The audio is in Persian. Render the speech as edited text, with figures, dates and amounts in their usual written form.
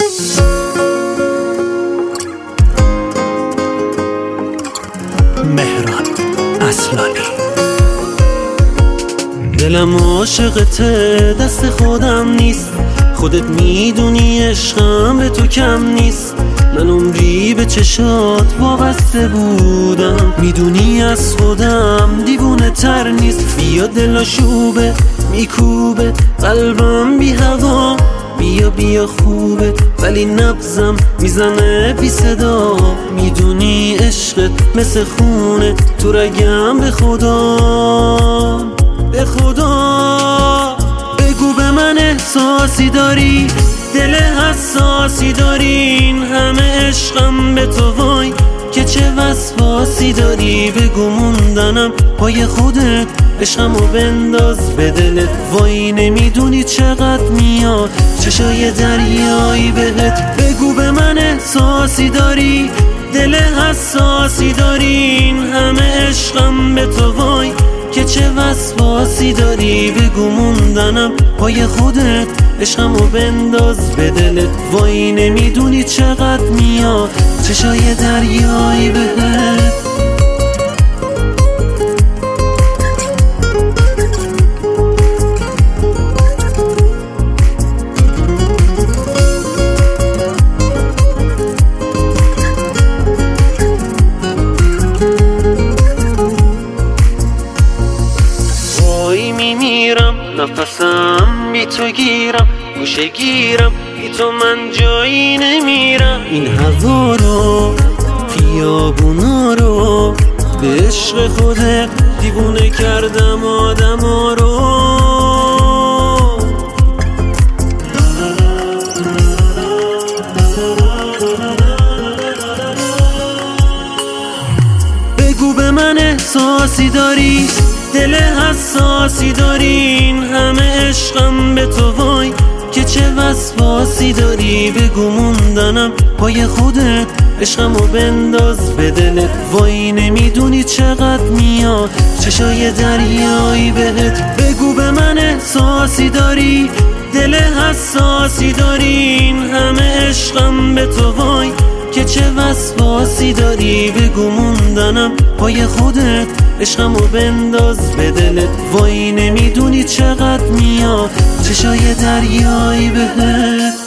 مهران اصلانی. دلم عاشقته، دست خودم نیست. خودت میدونی عشقم به تو کم نیست. من عمری به چشات وابسته بودم، میدونی از خودم دیوونه تر نیست. بیا دلاشوبه میکوبه قلبم بی هوا، بیا بیا خوبه ولی نبضم میزنه بی صدا. میدونی عشقت مثل خونه تو رگم، به خدا به خدا بگو به من احساسی داری، دل حساسی داری. این همه عشقم به تو وای که چه وسواسی داری. بگو موندنم پای خودت، عشقمو بنداز به دلت. وای نمیدونی چقدر میاد چشای دریایی بهت. بگو به من احساسی داری، دل حساسی داری. این همه عشقم به تو وای که چه وسواسی داری. بگو موندنم پای خودت، عشقمو بنداز به دلت. وای نمیدونی چقدر میاد چشای دریایی بهت. میمیرم نفسم بی تو گیرم، گوشه گیرم بی تو من جایی نمیرم. این هوا رو خیابونا رو به عشق خودت دیوونه کردم آدما رو. بگو به من احساسی داری، دل حساسی داری. این همه عشقم به تو وای که چه وسواسی داری. بگو موندنم پای خودت، عشقمو بنداز به دلت. وای نمیدونی چقدر میاد چشای دریایی بهت. بگو به من احساسی داری، دل حساسی داری. این همه عشقم به تو وای که چه وسواسی داری. بگو موندنم پای خودت، عشقمو بنداز به دلت. وای نمیدونی چقدر میاد چشای دریایی بهت.